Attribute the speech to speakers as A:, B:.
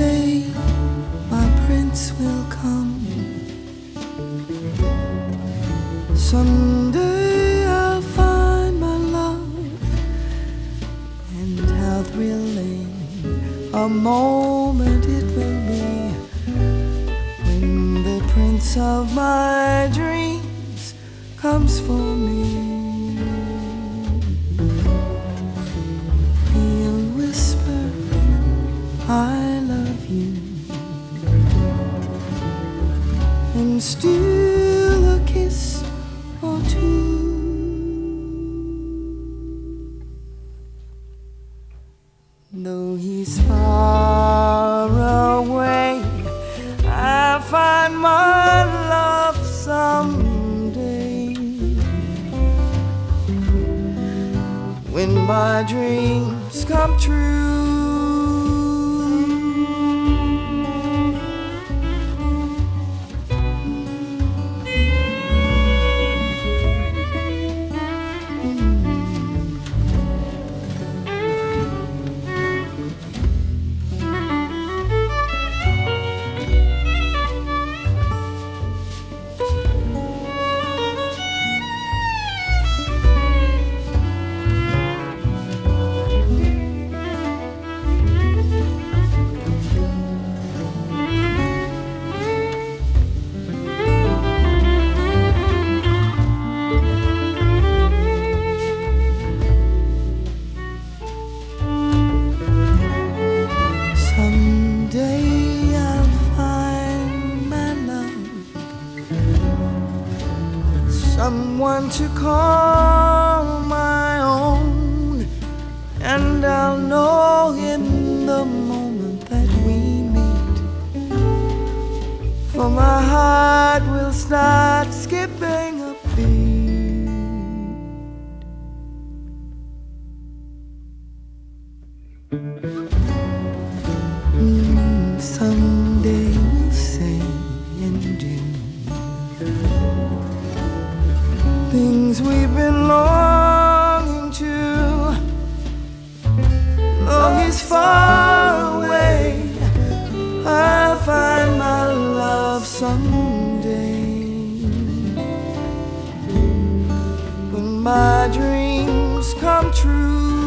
A: Someday my prince will come. Someday I'll find my love, and how thrilling a moment it will be when the prince of my dreams comes for me. He'll whisper, I love you, and steal a kiss or two. Though he's far away, I'll find my love someday. When my dreams come true. Someday I'll find my love, someone to call my own, and I'll know him the moment that we meet, for my heart will start skipping a beat. Someday we'll say and do things we've been longing to. Though he's far away, I'll find my love someday. When my dreams come true.